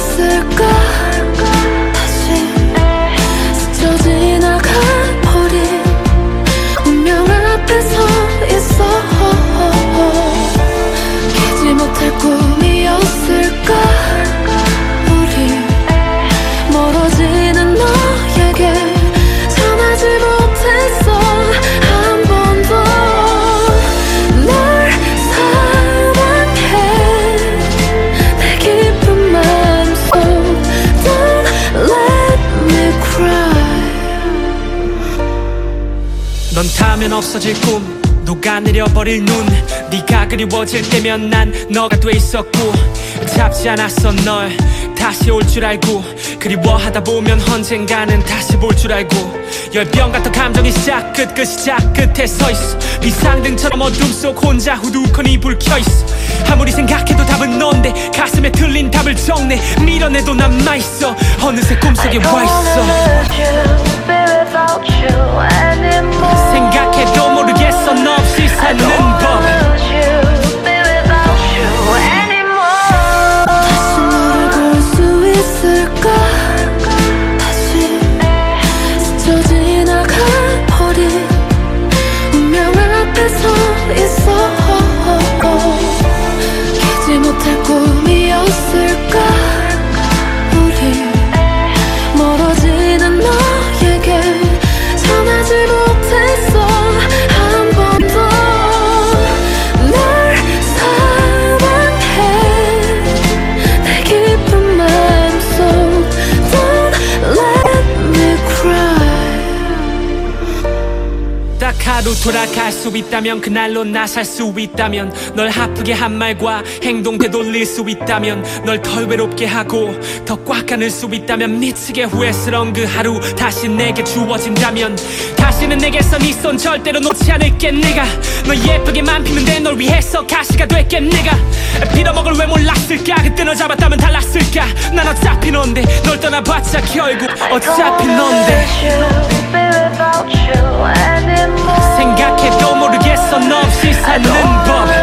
있을까? 다시 스쳐 지나가버린 운명 앞에 서 있어. 깨지 못할 꿈이었을까? 우리 멀어지는 너에게 전하지 못했어. 한 번도 널 사랑해. 내 깊은 마음속 Don't let me cry. 넌 타면 없어질 꿈, 녹아내려버릴 눈. 네가 그리워질 때면 난 너가 돼 있었고, 잡지 않았어 널 다시 올 줄 알고. 그리워하다 보면 언젠가는 다시 볼 줄 알고. 열병 같은 감정이 시작 끝 시작 끝에 서있어. 비상등처럼 어둠 속 혼자 후두커니 불 켜있어. 아무리 생각해도 답은 넌데 가슴에 틀린 답을 적내. 밀어내도 남아있어. 어느새 꿈속에 와있어. 생각해도 모르겠어 너 없이 사는 법. 다시 너를 볼 수 있을까? 다시 스쳐 지나가버린 운명 앞에 서 있어. 깨지 못할 꿈이었을까? 우리 멀어지는 너에게 전하지 못했어. 한 번도 널 사랑해. 내 깊은 마음속 Don't let me cry. 딱 하루 돌아갈 수 있다면, 그날로 나 살 수 있다면, 널 아프게 한 말과 행동 되돌릴 수 있다면, 널 덜 외롭게 하고 더 꽉 안을 수 있다면, 미치게 후회스러운 그 하루 다시 내게 주어진다면, 다시는 내게서 네 손 절대로 놓지 않을게. 내가 너 예쁘게만 피면 돼. 널 위해서 가시가 될게. 내가 빌어먹을 왜 몰랐을까? 그때 널 잡았다면 달랐을까? 난 어차피 넌데, 널 떠나봤자 결국 어차피 넌데. 생각해도 모르겠어 너 없이 사는 법.